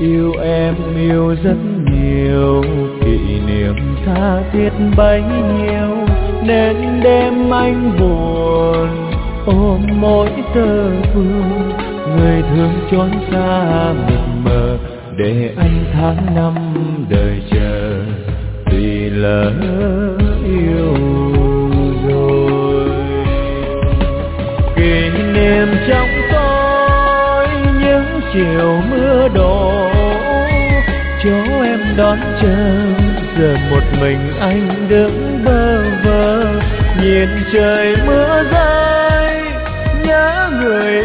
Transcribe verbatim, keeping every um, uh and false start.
Yêu em yêu rất nhiều, kỷ niệm tha thiết bấy nhiêu, nên đêm anh buồn ôm mỗi tơ vương. Người thương trốn xa mịt mờ, để anh tháng năm đời chờ, vì lỡ yêu rồi. Kỷ niệm trong tôi những chiều mưa đổ, chỗ em đón chờ, giờ một mình anh đứng bơ vơ, nhìn trời mưa rơi, nhớ người